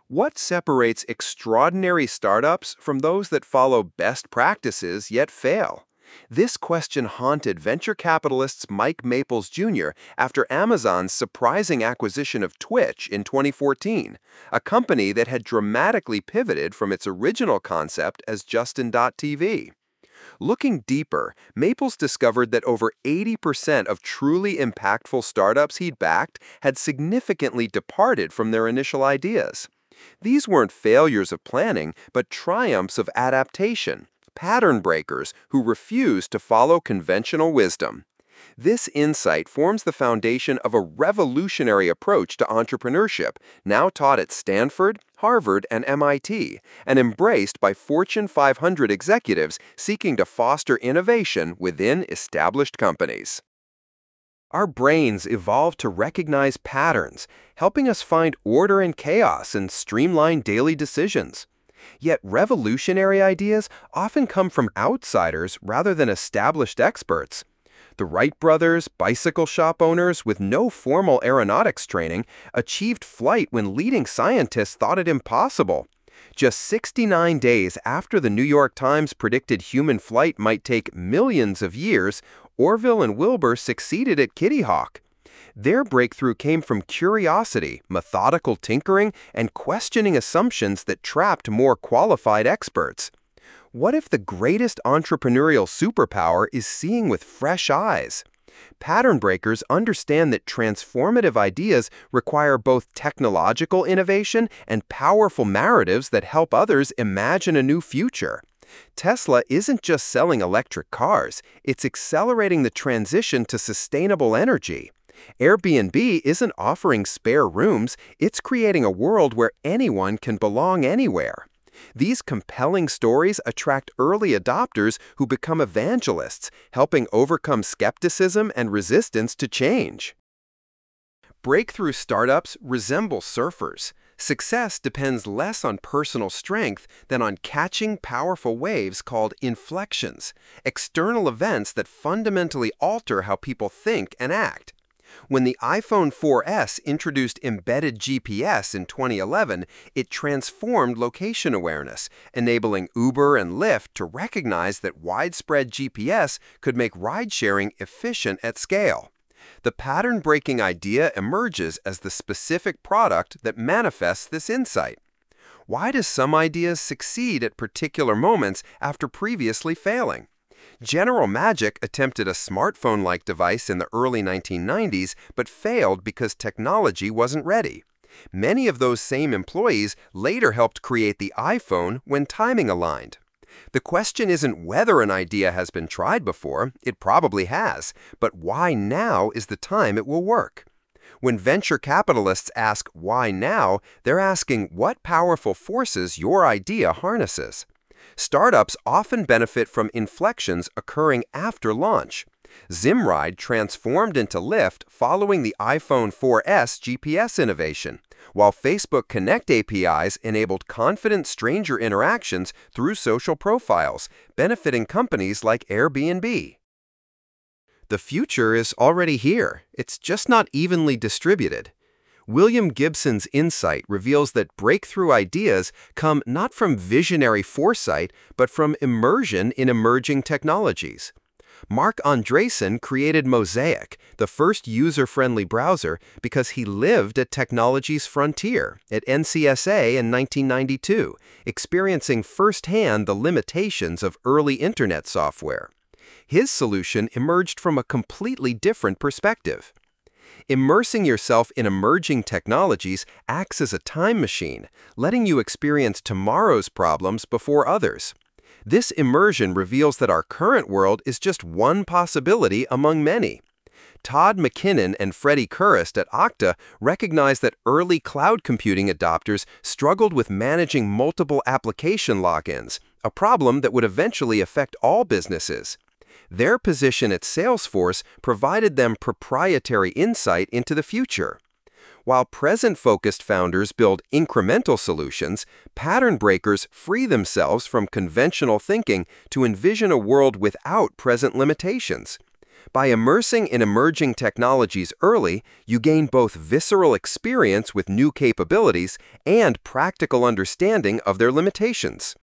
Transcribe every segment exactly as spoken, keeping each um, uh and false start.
What separates extraordinary startups from those that follow best practices yet fail? This question haunted venture capitalists Mike Maples Junior after Amazon's surprising acquisition of Twitch in twenty fourteen, a company that had dramatically pivoted from its original concept as Justin dot T V. Looking deeper, Maples discovered that over eighty percent of truly impactful startups he'd backed had significantly departed from their initial ideas. These weren't failures of planning, but triumphs of adaptation, pattern breakers who refused to follow conventional wisdom. This insight forms the foundation of a revolutionary approach to entrepreneurship, now taught at Stanford, Harvard, and M I T, and embraced by Fortune five hundred executives seeking to foster innovation within established companies. Our brains evolved to recognize patterns, helping us find order in chaos and streamline daily decisions. Yet revolutionary ideas often come from outsiders rather than established experts. The Wright brothers, bicycle shop owners with no formal aeronautics training, achieved flight when leading scientists thought it impossible. Just sixty-nine days after the New York Times predicted human flight might take millions of years, Orville and Wilbur succeeded at Kitty Hawk. Their breakthrough came from curiosity, methodical tinkering, and questioning assumptions that trapped more qualified experts. What if the greatest entrepreneurial superpower is seeing with fresh eyes? Pattern breakers understand that transformative ideas require both technological innovation and powerful narratives that help others imagine a new future. Tesla isn't just selling electric cars, it's accelerating the transition to sustainable energy. Airbnb isn't offering spare rooms, it's creating a world where anyone can belong anywhere. These compelling stories attract early adopters who become evangelists, helping overcome skepticism and resistance to change. Breakthrough startups resemble surfers. Success depends less on personal strength than on catching powerful waves called inflections, external events that fundamentally alter how people think and act. When the iPhone four S introduced embedded G P S in twenty eleven, it transformed location awareness, enabling Uber and Lyft to recognize that widespread G P S could make ride-sharing efficient at scale. The pattern-breaking idea emerges as the specific product that manifests this insight. Why do some ideas succeed at particular moments after previously failing? General Magic attempted a smartphone-like device in the early nineteen nineties, but failed because technology wasn't ready. Many of those same employees later helped create the iPhone when timing aligned. The question isn't whether an idea has been tried before, it probably has, but why now is the time it will work? When venture capitalists ask why now, they're asking what powerful forces your idea harnesses. Startups often benefit from inflections occurring after launch. Zimride transformed into Lyft following the iPhone four S G P S innovation, while Facebook Connect A P Is enabled confident stranger interactions through social profiles, benefiting companies like Airbnb. The future is already here. It's just not evenly distributed. William Gibson's insight reveals that breakthrough ideas come not from visionary foresight, but from immersion in emerging technologies. Mark Andreessen created Mosaic, the first user-friendly browser, because he lived at technology's frontier at N C S A in nineteen ninety-two, experiencing firsthand the limitations of early internet software. His solution emerged from a completely different perspective. Immersing yourself in emerging technologies acts as a time machine, letting you experience tomorrow's problems before others. This immersion reveals that our current world is just one possibility among many. Todd McKinnon and Freddie Kurist at Okta recognized that early cloud computing adopters struggled with managing multiple application logins, a problem that would eventually affect all businesses. Their position at Salesforce provided them proprietary insight into the future. While present-focused founders build incremental solutions, pattern breakers free themselves from conventional thinking to envision a world without present limitations. By immersing in emerging technologies early, you gain both visceral experience with new capabilities and practical understanding of their limitations.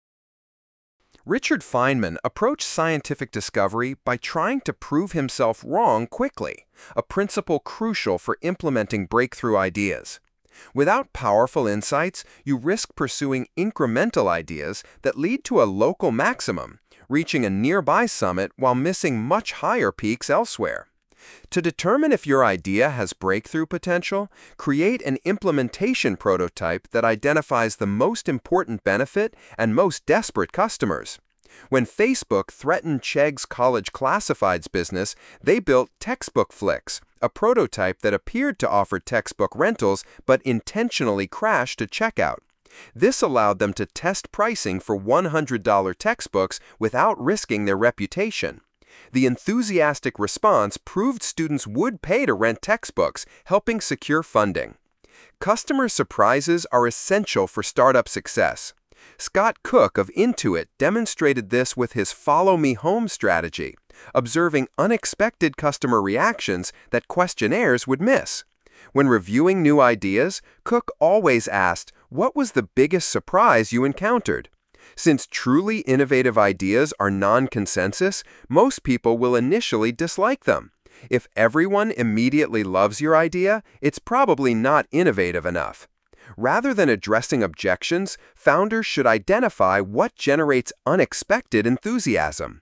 Richard Feynman approached scientific discovery by trying to prove himself wrong quickly, a principle crucial for implementing breakthrough ideas. Without powerful insights, you risk pursuing incremental ideas that lead to a local maximum, reaching a nearby summit while missing much higher peaks elsewhere. To determine if your idea has breakthrough potential, create an implementation prototype that identifies the most important benefit and most desperate customers. When Facebook threatened Chegg's college classifieds business, they built Textbook Flicks, a prototype that appeared to offer textbook rentals but intentionally crashed at checkout. This allowed them to test pricing for one hundred dollar textbooks without risking their reputation. The enthusiastic response proved students would pay to rent textbooks, helping secure funding. Customer surprises are essential for startup success. Scott Cook of Intuit demonstrated this with his Follow Me Home strategy, observing unexpected customer reactions that questionnaires would miss. When reviewing new ideas, Cook always asked, "What was the biggest surprise you encountered?" Since truly innovative ideas are non-consensus, most people will initially dislike them. If everyone immediately loves your idea, it's probably not innovative enough. Rather than addressing objections, founders should identify what generates unexpected enthusiasm.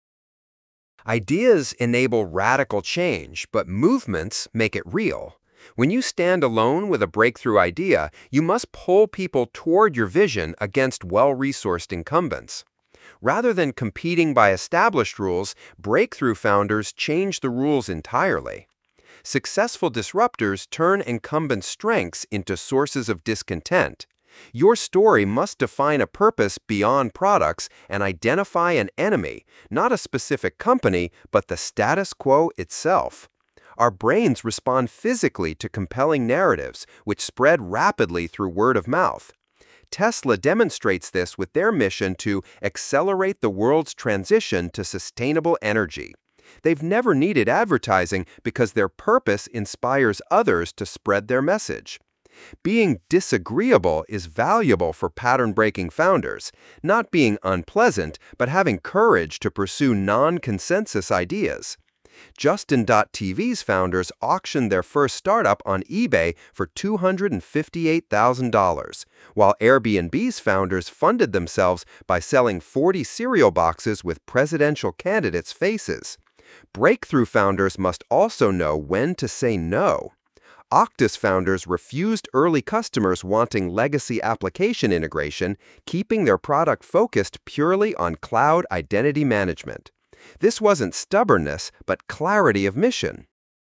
Ideas enable radical change, but movements make it real. When you stand alone with a breakthrough idea, you must pull people toward your vision against well-resourced incumbents. Rather than competing by established rules, breakthrough founders change the rules entirely. Successful disruptors turn incumbent strengths into sources of discontent. Your story must define a purpose beyond products and identify an enemy, not a specific company, but the status quo itself. Our brains respond physically to compelling narratives, which spread rapidly through word of mouth. Tesla demonstrates this with their mission to accelerate the world's transition to sustainable energy. They've never needed advertising because their purpose inspires others to spread their message. Being disagreeable is valuable for pattern-breaking founders, not being unpleasant, but having courage to pursue non-consensus ideas. Justin dot T V's founders auctioned their first startup on eBay for two hundred fifty-eight thousand dollars, while Airbnb's founders funded themselves by selling forty cereal boxes with presidential candidates' faces. Breakthrough founders must also know when to say no. Okta's founders refused early customers wanting legacy application integration, keeping their product focused purely on cloud identity management. This wasn't stubbornness, but clarity of mission.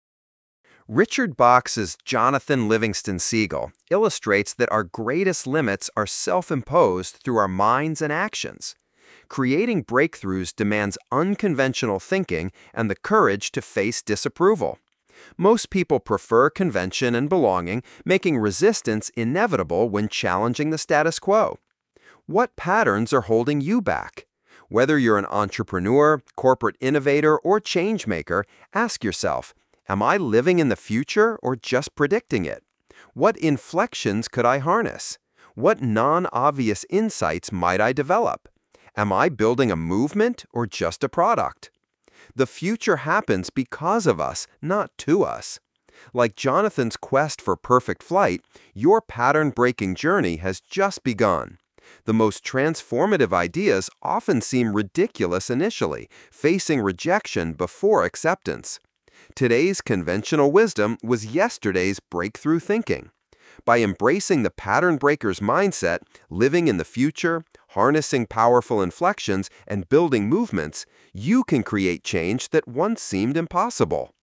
Richard Bach's Jonathan Livingston Seagull illustrates that our greatest limits are self-imposed through our minds and actions. Creating breakthroughs demands unconventional thinking and the courage to face disapproval. Most people prefer convention and belonging, making resistance inevitable when challenging the status quo. What patterns are holding you back? Whether you're an entrepreneur, corporate innovator, or change maker, ask yourself, am I living in the future or just predicting it? What inflections could I harness? What non-obvious insights might I develop? Am I building a movement or just a product? The future happens because of us, not to us. Like Jonathan's quest for perfect flight, your pattern-breaking journey has just begun. The most transformative ideas often seem ridiculous initially, facing rejection before acceptance. Today's conventional wisdom was yesterday's breakthrough thinking. By embracing the pattern breaker's mindset, living in the future, harnessing powerful inflections, and building movements, you can create change that once seemed impossible.